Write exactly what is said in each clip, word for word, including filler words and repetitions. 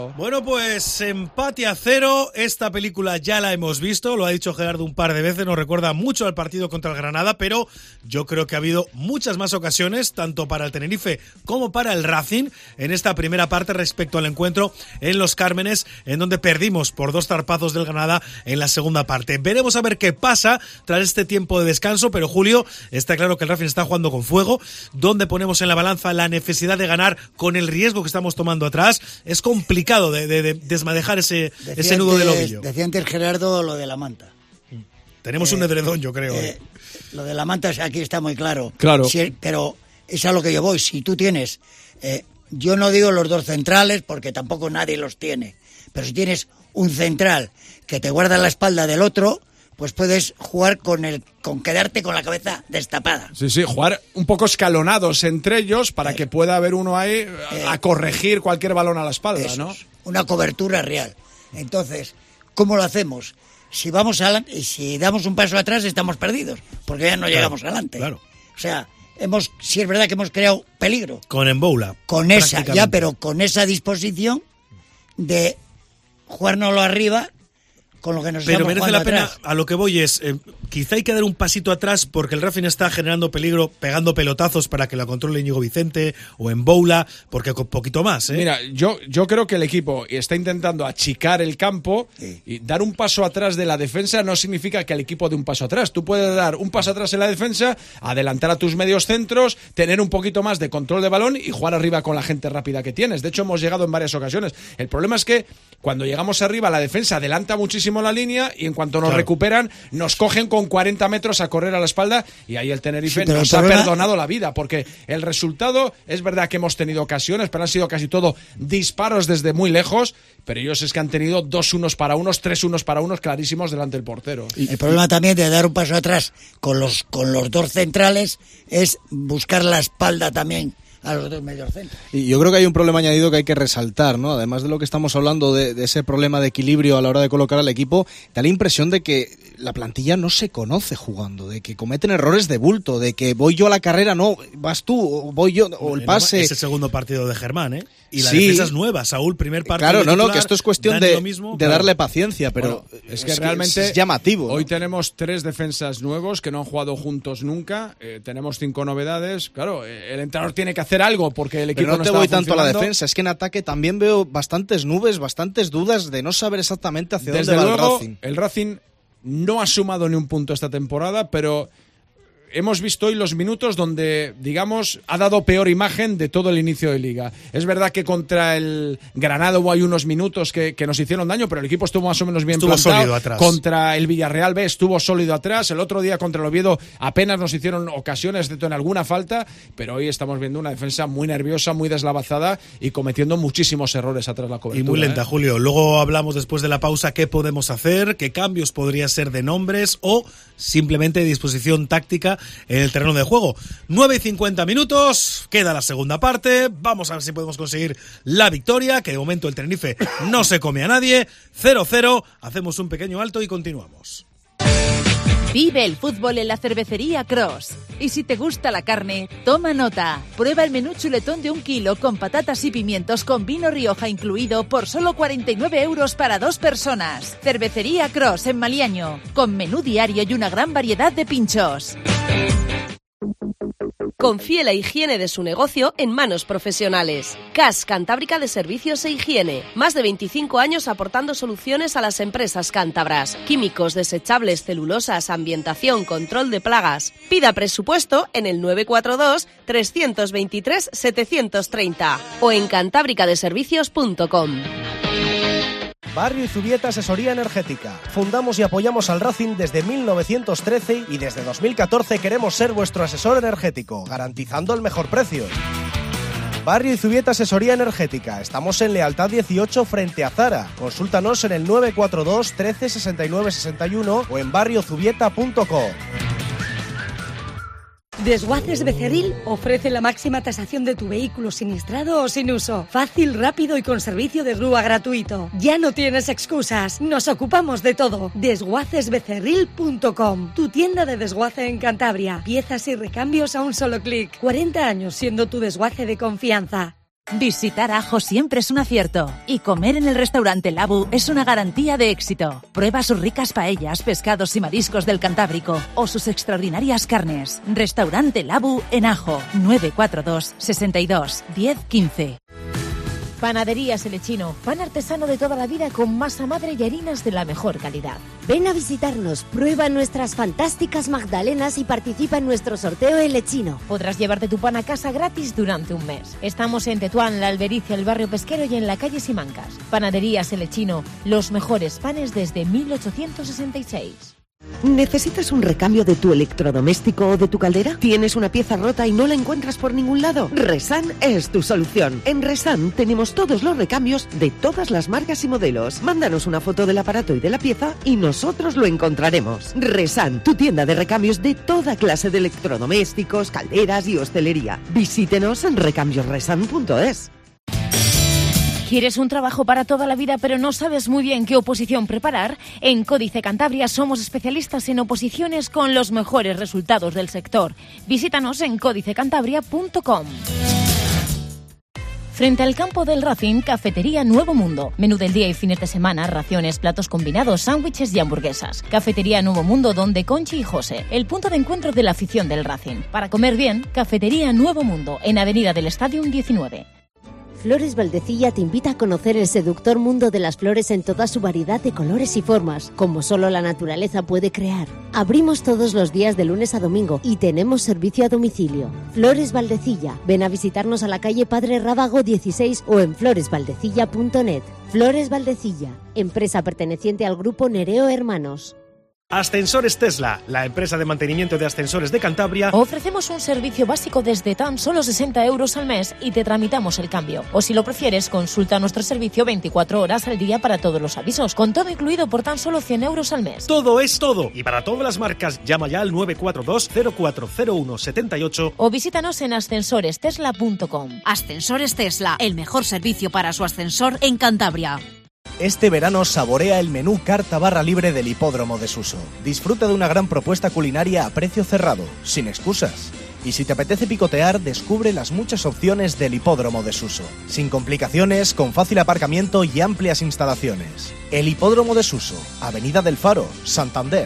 Bueno, pues empate a cero. Esta película ya la hemos visto, lo ha dicho Gerardo un par de veces, nos recuerda mucho al partido contra el Granada, pero yo creo que ha habido muchas más ocasiones, tanto para el Tenerife como para el Racing, en esta primera parte respecto al encuentro en Los Cármenes, en donde perdimos por dos zarpazos del Granada en la segunda parte. Veremos a ver qué pasa tras este tiempo de descanso, pero Julio, está claro que el Racing está jugando con fuego. ¿Dónde ponemos en la balanza la necesidad de ganar con el riesgo que estamos tomando atrás? Es complicado De, de, de desmadejar ese, ese nudo antes, del ovillo. Decía antes Gerardo lo de la manta. Tenemos eh, un edredón, yo creo. Eh, eh. Lo de la manta aquí está muy claro. Claro. Si, pero es a lo que yo voy. Si tú tienes, eh, yo no digo los dos centrales porque tampoco nadie los tiene, pero si tienes un central que te guarda la espalda del otro, pues puedes jugar con el con quedarte con la cabeza destapada. Sí, sí, jugar un poco escalonados entre ellos para eh, que pueda haber uno ahí eh, a corregir cualquier balón a la espalda, eso, ¿no? Una cobertura real. Entonces, ¿cómo lo hacemos? Si vamos a, si damos un paso atrás estamos perdidos, porque ya no claro, llegamos adelante. Claro. O sea, hemos, sí es verdad que hemos creado peligro. Con Emboula. Con esa, ya, pero con esa disposición de jugárnoslo arriba. Con lo que nos Pero merece la pena, atrás. A lo que voy es, eh, quizá hay que dar un pasito atrás porque el Racing está generando peligro, pegando pelotazos para que la controle Íñigo Vicente o Emboula, porque con poquito más. ¿eh? Mira, yo, yo creo que el equipo está intentando achicar el campo sí. y dar un paso atrás de la defensa no significa que el equipo dé un paso atrás. Tú puedes dar un paso atrás en la defensa, adelantar a tus medios centros, tener un poquito más de control de balón y jugar arriba con la gente rápida que tienes. De hecho, hemos llegado en varias ocasiones. El problema es que cuando llegamos arriba, la defensa adelanta muchísimo la línea y en cuanto nos claro. recuperan nos cogen con cuarenta metros a correr a la espalda y ahí el Tenerife sí, nos el problema... ha perdonado la vida porque el resultado es verdad que hemos tenido ocasiones pero han sido casi todo disparos desde muy lejos, pero ellos es que han tenido dos unos para unos, tres unos para unos clarísimos delante del portero. El problema también de dar un paso atrás con los, con los dos centrales es buscar la espalda también a los dos medios centros. Y yo creo que hay un problema añadido que hay que resaltar, ¿no? Además de lo que estamos hablando de, de ese problema de equilibrio a la hora de colocar al equipo, da la impresión de que la plantilla no se conoce jugando, de que cometen errores de bulto, de que voy yo a la carrera, no, vas tú, o voy yo, o el pase. Es el segundo partido de Germán, ¿eh? Y la sí. defensa es nueva, Saúl, primer partido. Claro, no, titular, no, que esto es cuestión de, mismo, de claro. darle paciencia, pero bueno, es que es realmente que es llamativo. Hoy ¿no? tenemos tres defensas nuevos que no han jugado juntos nunca, eh, tenemos cinco novedades, claro, eh, el entrenador tiene que hacer algo porque el equipo pero no, no te está voy tanto a la funcionando. defensa, es que en ataque también veo bastantes nubes, bastantes dudas de no saber exactamente hacia Desde dónde va luego, el Racing. El Racing no ha sumado ni un punto esta temporada, pero hemos visto hoy los minutos donde, digamos, ha dado peor imagen de todo el inicio de Liga. Es verdad que contra el Granada hubo hay unos minutos que, que nos hicieron daño, pero el equipo estuvo más o menos bien estuvo plantado. Sólido atrás. Contra el Villarreal B estuvo sólido atrás. El otro día contra el Oviedo apenas nos hicieron ocasiones, excepto en alguna falta, pero hoy estamos viendo una defensa muy nerviosa, muy deslavazada y cometiendo muchísimos errores atrás de la cobertura. Y muy lenta, ¿eh? Julio. Luego hablamos después de la pausa qué podemos hacer, qué cambios podría ser de nombres o simplemente disposición táctica en el terreno de juego. nueve y cincuenta minutos, queda la segunda parte, vamos a ver si podemos conseguir la victoria, que de momento el Tenerife no se come a nadie. Cero cero, hacemos un pequeño alto y continuamos. Vive el fútbol en la cervecería Cross. Y si te gusta la carne, toma nota. Prueba el menú chuletón de un kilo con patatas y pimientos con vino Rioja incluido por solo cuarenta y nueve euros para dos personas. Cervecería Cross en Maliaño, con menú diario y una gran variedad de pinchos. Confíe la higiene de su negocio en manos profesionales. C A S Cantábrica de Servicios e Higiene. Más de veinticinco años aportando soluciones a las empresas cántabras. Químicos, desechables, celulosas, ambientación, control de plagas. Pida presupuesto en el nueve cuatro dos, tres dos tres, siete tres cero o en cantábrica de servicios punto com. Barrio Zubieta Asesoría Energética. Fundamos y apoyamos al Racing desde mil novecientos trece y desde dos mil catorce queremos ser vuestro asesor energético, garantizando el mejor precio. Barrio Zubieta Asesoría Energética. Estamos en Lealtad dieciocho frente a Zara. Consúltanos en el nueve cuatro dos, trece, sesenta y nueve, sesenta y uno o en barrio zubieta punto com. Desguaces Becerril ofrece la máxima tasación de tu vehículo siniestrado o sin uso. Fácil, rápido y con servicio de grúa gratuito. Ya no tienes excusas, nos ocupamos de todo. desguaces becerril punto com, tu tienda de desguace en Cantabria. Piezas y recambios a un solo clic. cuarenta años siendo tu desguace de confianza. Visitar Ajo siempre es un acierto y comer en el restaurante Labu es una garantía de éxito. Prueba sus ricas paellas, pescados y mariscos del Cantábrico o sus extraordinarias carnes. Restaurante Labu en Ajo, nueve cuatro dos, sesenta y dos, diez, quince. Panaderías El Lechino, pan artesano de toda la vida con masa madre y harinas de la mejor calidad. Ven a visitarnos, prueba nuestras fantásticas magdalenas y participa en nuestro sorteo El Lechino. Podrás llevarte tu pan a casa gratis durante un mes. Estamos en Tetuán, La Albericia, el barrio pesquero y en la calle Simancas. Panaderías El Lechino, los mejores panes desde mil ochocientos sesenta y seis. ¿Necesitas un recambio de tu electrodoméstico o de tu caldera? ¿Tienes una pieza rota y no la encuentras por ningún lado? Resan es tu solución. En Resan tenemos todos los recambios de todas las marcas y modelos. Mándanos una foto del aparato y de la pieza y nosotros lo encontraremos. Resan, tu tienda de recambios de toda clase de electrodomésticos, calderas y hostelería. Visítenos en recambios resan punto es. ¿Quieres un trabajo para toda la vida pero no sabes muy bien qué oposición preparar? En Códice Cantabria somos especialistas en oposiciones con los mejores resultados del sector. Visítanos en códice cantabria punto com. Frente al campo del Racing, Cafetería Nuevo Mundo. Menú del día y fines de semana, raciones, platos combinados, sándwiches y hamburguesas. Cafetería Nuevo Mundo, donde Conchi y José, el punto de encuentro de la afición del Racing. Para comer bien, Cafetería Nuevo Mundo, en Avenida del Estadio diecinueve. Flores Valdecilla te invita a conocer el seductor mundo de las flores en toda su variedad de colores y formas, como solo la naturaleza puede crear. Abrimos todos los días de lunes a domingo y tenemos servicio a domicilio. Flores Valdecilla, ven a visitarnos a la calle Padre Rábago dieciséis o en flores valdecilla punto net. Flores Valdecilla, empresa perteneciente al grupo Nereo Hermanos. Ascensores Tesla, la empresa de mantenimiento de ascensores de Cantabria. Ofrecemos un servicio básico desde tan solo sesenta euros al mes y te tramitamos el cambio. O si lo prefieres, consulta nuestro servicio veinticuatro horas al día para todos los avisos, con todo incluido por tan solo cien euros al mes. Todo es todo. Y para todas las marcas, llama ya al nueve cuatro dos, cero cuatro cero uno, siete ocho. O visítanos en ascensores tesla punto com. Ascensores Tesla, el mejor servicio para su ascensor en Cantabria. Este verano saborea el menú carta barra libre del Hipódromo de Suso. Disfruta de una gran propuesta culinaria a precio cerrado, sin excusas. Y si te apetece picotear, descubre las muchas opciones del Hipódromo de Suso. Sin complicaciones, con fácil aparcamiento y amplias instalaciones. El Hipódromo de Suso, Avenida del Faro, Santander.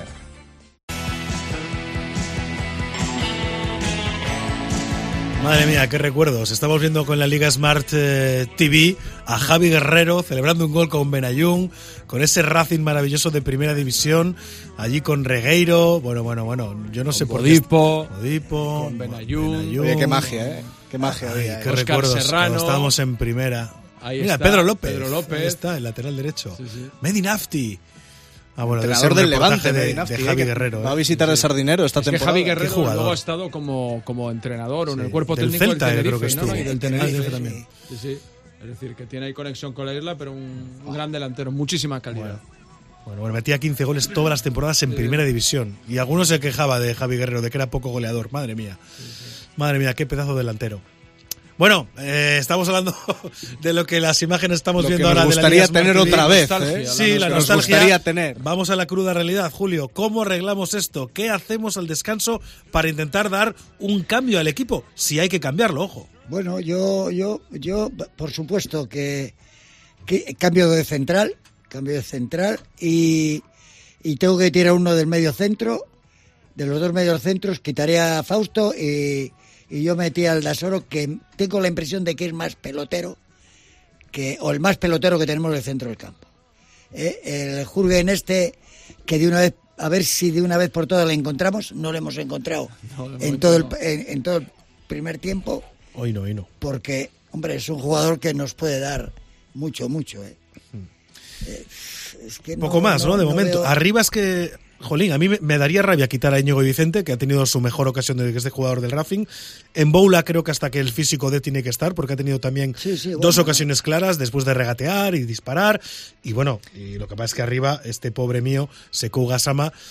Madre mía, qué recuerdos. Estamos viendo con la Liga Smart eh, T V a Javi Guerrero celebrando un gol con Benayoun, con ese Racing maravilloso de Primera División, allí con Regueiro, bueno, bueno, bueno, yo no con sé por Odipo, qué. Odipo, con Benayoun. Benayoun. Oye, qué magia, ¿eh? Qué magia. Ay, había, qué ¿eh? recuerdos Serrano. cuando estábamos en Primera. Ahí Mira, está, Pedro López. Pedro López. Ahí está, el lateral derecho. Sí, sí. Medinafti. Ah, bueno, debe Entrenador ser del Levante, de, Medinafti, de eh, Javi que Guerrero. Va a ¿eh? visitar el Sardinero esta Es que temporada. Javi Guerrero jugador. luego ha estado como, como entrenador en Sí, el cuerpo del técnico Celta, del creo Tenerife, que ¿no? estuvo. Y del Ah, Tenerife Tenerife también. Sí, sí. Es decir, que tiene ahí conexión con la isla, pero un, un gran delantero, muchísima calidad. Bueno, bueno, metía quince goles todas las temporadas en Sí. Primera División. Y algunos se quejaba de Javi Guerrero, de que era poco goleador. Madre mía. Sí, sí. Madre mía, qué pedazo de delantero. Bueno, eh, estamos hablando de lo que las imágenes estamos Lo que viendo nos ahora gustaría de la Liga tener Smart T V. otra vez, Nostalgia, ¿eh? la Sí, la Nos nostalgia. gustaría tener. Vamos a la cruda realidad, Julio. ¿Cómo arreglamos esto? ¿Qué hacemos al descanso para intentar dar un cambio al equipo? Si hay que cambiarlo, ojo. Bueno, yo, yo, yo, por supuesto que, que cambio de central, cambio de central y, y tengo que tirar uno del medio centro, de los dos medios centros, quitaré a Fausto y, y yo metí al Dasoro, que tengo la impresión de que es más pelotero, que o el más pelotero que tenemos del centro del campo. Eh, el Jürgen este, que de una vez, a ver si de una vez por todas le encontramos, no lo hemos encontrado No, de en momento todo el, no. en, en todo el primer tiempo. Hoy no, hoy no. Porque, hombre, es un jugador que nos puede dar mucho, mucho. ¿eh? Eh, es que Poco más, ¿no? De momento. veo- Arriba es que, jolín, a mí me, me daría rabia quitar a Íñigo y Vicente, que ha tenido su mejor ocasión desde que es de jugador del Racing. En Boula creo que hasta que el físico de tiene que estar, porque ha tenido también Sí, sí, dos bueno. ocasiones claras después de regatear y disparar. Y bueno, y lo que pasa es que arriba, este pobre mío, Sekou Gassama,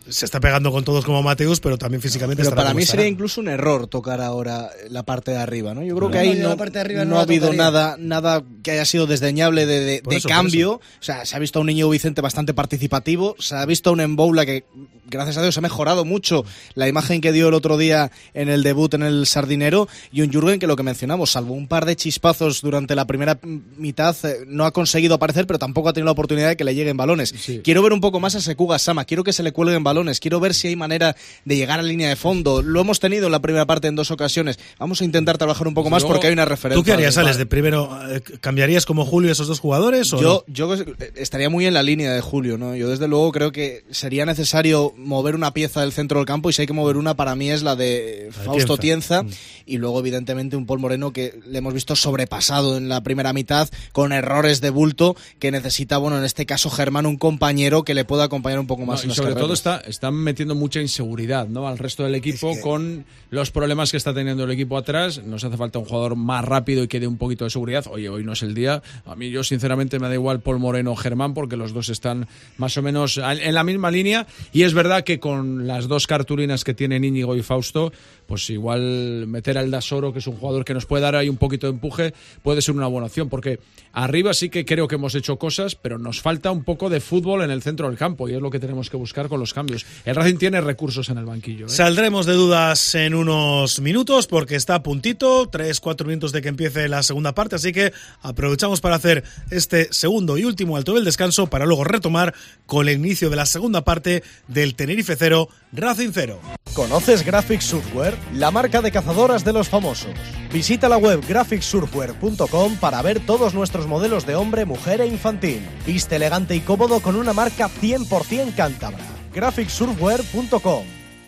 se está pegando con todos como Mateus, pero también físicamente pero estará para como mí estará. sería incluso un error tocar ahora la parte de arriba, ¿no? Yo creo No, que ahí no, no, la parte de arriba no no ha la habido tocaría. nada nada que haya sido desdeñable de, de, Por de eso, por cambio. eso. O sea, se ha visto a un Íñigo Vicente bastante participativo, se ha visto a un Emboula que, gracias a Dios, ha mejorado mucho la imagen que dio el otro día en el debut en el Sardinero, y un Jürgen que, lo que mencionamos, salvo un par de chispazos durante la primera mitad, eh, no ha conseguido aparecer, pero tampoco ha tenido la oportunidad de que le lleguen balones. Sí. Quiero ver un poco más a Sekuga Sama, quiero que se le cuelguen balones, quiero ver si hay manera de llegar a línea de fondo. Lo hemos tenido en la primera parte en dos ocasiones. Vamos a intentar trabajar un poco más Luego, porque hay una referencia. ¿Tú qué harías, Alex? De primero, eh, ¿cambiarías como Julio esos dos jugadores? O Yo, no? yo estaría muy en la línea de Julio, ¿no? Yo desde luego creo que sería necesario mover una pieza del centro del campo, y si hay que mover una, para mí es la de La de Fausto Tienza. Tienza, y luego evidentemente un Paul Moreno que le hemos visto sobrepasado en la primera mitad con errores de bulto, que necesita, bueno, en este caso Germán, un compañero que le pueda acompañar un poco más No, en y las sobre carreras. todo está, están metiendo mucha inseguridad, ¿no?, al resto del equipo, Es que- con los problemas que está teniendo el equipo atrás. Nos hace falta un jugador más rápido y que dé un poquito de seguridad. Oye, hoy no es el día. A mí, yo sinceramente me da igual Paul Moreno o Germán, porque los dos están más o menos en la misma línea, y es verdad que con las dos cartulinas que tienen Íñigo y Fausto, pues igual meter al Dasoro, que es un jugador que nos puede dar ahí un poquito de empuje, puede ser una buena opción, porque arriba sí que creo que hemos hecho cosas, pero nos falta un poco de fútbol en el centro del campo, y es lo que tenemos que buscar con los cambios. El Racing tiene recursos en el banquillo, ¿eh? Saldremos de dudas en unos minutos porque está a puntito, tres, cuatro minutos de que empiece la segunda parte, así que aprovechamos para hacer este segundo y último alto del descanso para luego retomar con el inicio de la segunda parte del Tenerife cero, Racing cero. ¿Conoces Graphics Surfwear? La marca de cazadoras de los famosos. Visita la web graphics surfwear punto com para ver todos nuestros modelos de hombre, mujer e infantil. Viste elegante y cómodo con una marca cien por ciento cántabra. graphics surfwear punto com.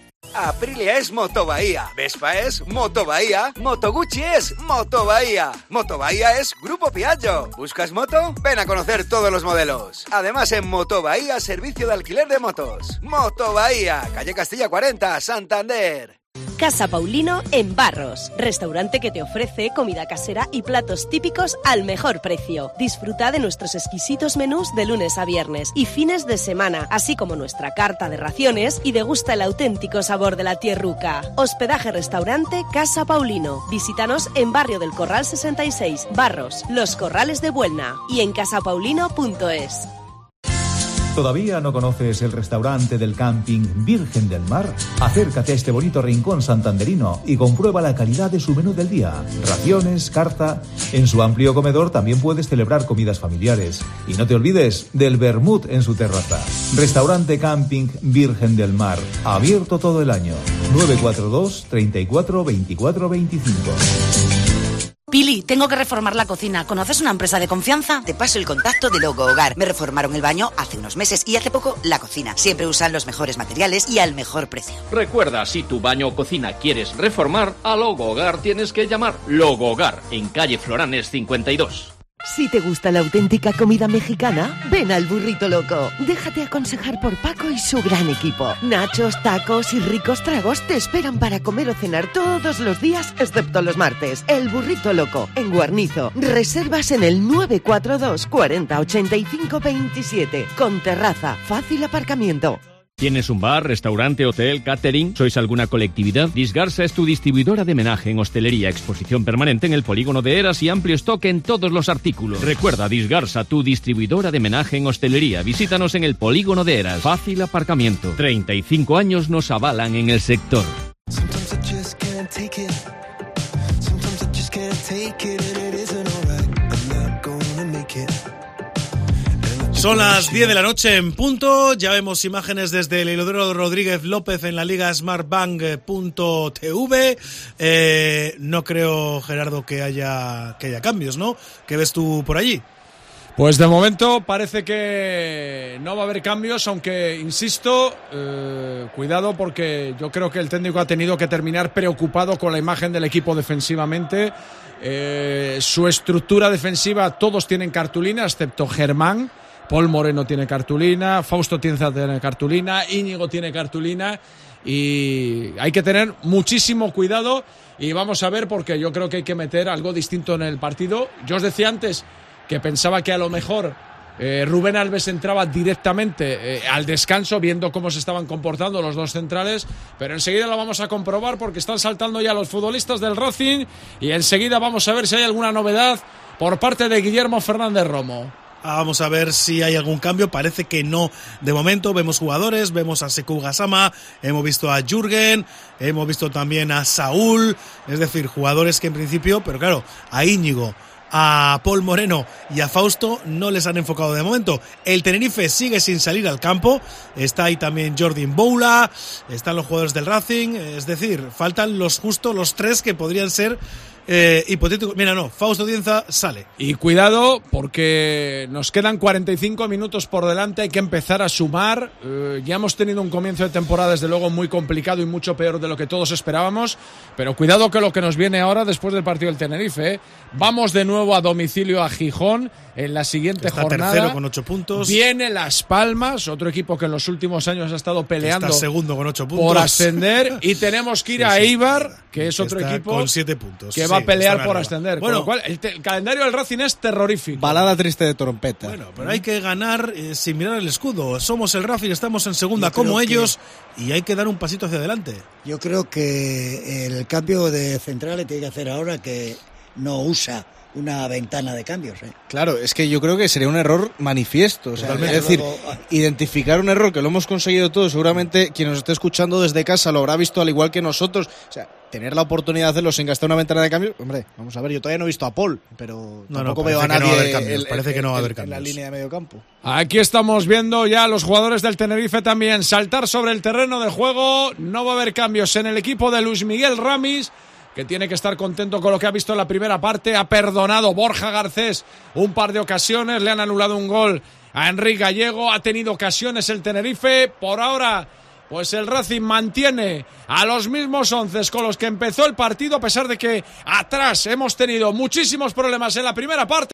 Aprilia es Moto Bahía, Vespa es Moto Bahía, Moto Guzzi es Moto Bahía, Moto Bahía es Grupo Piaggio. ¿Buscas moto? Ven a conocer todos los modelos. Además, en Moto Bahía, servicio de alquiler de motos. Moto Bahía, calle Castilla cuarenta, Santander. Casa Paulino en Barros, restaurante que te ofrece comida casera y platos típicos al mejor precio. Disfruta de nuestros exquisitos menús de lunes a viernes y fines de semana, así como nuestra carta de raciones, y degusta el auténtico sabor de la tierruca. Hospedaje restaurante Casa Paulino. Visítanos en Barrio del Corral sesenta y seis, Barros, Los Corrales de Buelna, y en casa paulino punto es. ¿Todavía no conoces el restaurante del camping Virgen del Mar? Acércate a este bonito rincón santanderino y comprueba la calidad de su menú del día. Raciones, carta. En su amplio comedor también puedes celebrar comidas familiares. Y no te olvides del vermut en su terraza. Restaurante Camping Virgen del Mar. Abierto todo el año. nueve cuatro dos, treinta y cuatro, veinticuatro, veinticinco. Pili, tengo que reformar la cocina. ¿Conoces una empresa de confianza? Te paso el contacto de Logo Hogar. Me reformaron el baño hace unos meses y hace poco la cocina. Siempre usan los mejores materiales y al mejor precio. Recuerda, si tu baño o cocina quieres reformar, a Logo Hogar tienes que llamar. Logo Hogar, en calle Floranes cincuenta y dos. Si te gusta la auténtica comida mexicana, ven al Burrito Loco. Déjate aconsejar por Paco y su gran equipo. Nachos, tacos y ricos tragos te esperan para comer o cenar todos los días, excepto los martes. El Burrito Loco, en Guarnizo. Reservas en el nueve cuatro dos, cuarenta, ochenta y cinco, veintisiete. Con terraza, fácil aparcamiento. ¿Tienes un bar, restaurante, hotel, catering? ¿Sois alguna colectividad? Disgarsa es tu distribuidora de menaje en hostelería, exposición permanente en el polígono de Eras y amplio stock en todos los artículos. Recuerda, Disgarsa, tu distribuidora de menaje en hostelería. Visítanos en el polígono de Eras. Fácil aparcamiento. treinta y cinco años nos avalan en el sector. Son las diez de la noche en punto, ya vemos imágenes desde el Hilodoro Rodríguez López en la liga smartbank punto t v. Eh, no creo, Gerardo, que haya, que haya cambios, ¿no? ¿Qué ves tú por allí? Pues de momento parece que no va a haber cambios, aunque, insisto, eh, cuidado, porque yo creo que el técnico ha tenido que terminar preocupado con la imagen del equipo defensivamente. Eh, su estructura defensiva, todos tienen cartulina, excepto Germán. Paul Moreno tiene cartulina, Fausto Tienza tiene cartulina, Íñigo tiene cartulina, y hay que tener muchísimo cuidado, y vamos a ver, porque yo creo que hay que meter algo distinto en el partido. Yo os decía antes que pensaba que a lo mejor Eh, Rubén Alves entraba directamente eh, al descanso viendo cómo se estaban comportando los dos centrales, pero enseguida lo vamos a comprobar porque están saltando ya los futbolistas del Racing y enseguida vamos a ver si hay alguna novedad por parte de Guillermo Fernández Romo. Vamos a ver si hay algún cambio, parece que no de momento. Vemos jugadores, vemos a Sekou Gassama, hemos visto a Jürgen, hemos visto también a Saúl, es decir, jugadores que en principio, pero claro, a Íñigo, a Paul Moreno y a Fausto no les han enfocado de momento. El Tenerife sigue sin salir al campo, está ahí también Jordan Boula, están los jugadores del Racing, es decir, faltan los justo los tres que podrían ser eh, hipotéticos. Mira, no, Fausto Dienza sale. Y cuidado porque nos quedan cuarenta y cinco minutos por delante, hay que empezar a sumar. Eh, ya hemos tenido un comienzo de temporada desde luego muy complicado y mucho peor de lo que todos esperábamos, pero cuidado que lo que nos viene ahora después del partido del Tenerife, ¿eh? Vamos de nuevo a domicilio a Gijón en la siguiente está jornada. Tercero con ocho puntos. Viene Las Palmas, otro equipo que en los últimos años ha estado peleando está segundo con ocho puntos por ascender, y tenemos que ir sí, a Eibar, sí, que es otro está equipo con siete puntos, que sí, va a pelear por arriba. ascender. Bueno, con lo cual el, te, el calendario del Racing es terrorífico. Balada triste de trompeta. Bueno, pero hay que ganar eh, sin mirar el escudo. Somos el Racing, estamos en segunda Yo como creo ellos que, y hay que dar un pasito hacia adelante. Yo creo que el cambio de central le tiene que hacer ahora que no usa una ventana de cambios, ¿eh? Claro, es que yo creo que sería un error manifiesto, o sea, es decir, luego, identificar un error que lo hemos conseguido todos, seguramente quien nos esté escuchando desde casa lo habrá visto al igual que nosotros, o sea, tener la oportunidad de hacerlo sin gastar una ventana de cambios, hombre, vamos a ver, yo todavía no he visto a Paul, pero no, tampoco no, veo a nadie no va a haber cambios, el, parece el, que no va a haber el, cambios en la línea de medio campo. Aquí estamos viendo ya a los jugadores del Tenerife también saltar sobre el terreno de juego, no va a haber cambios en el equipo de Luis Miguel Ramis, que tiene que estar contento con lo que ha visto en la primera parte. Ha perdonado Borja Garcés un par de ocasiones, le han anulado un gol a Enrique Gallego, ha tenido ocasiones el Tenerife. Por ahora, pues el Racing mantiene a los mismos once con los que empezó el partido, a pesar de que atrás hemos tenido muchísimos problemas en la primera parte.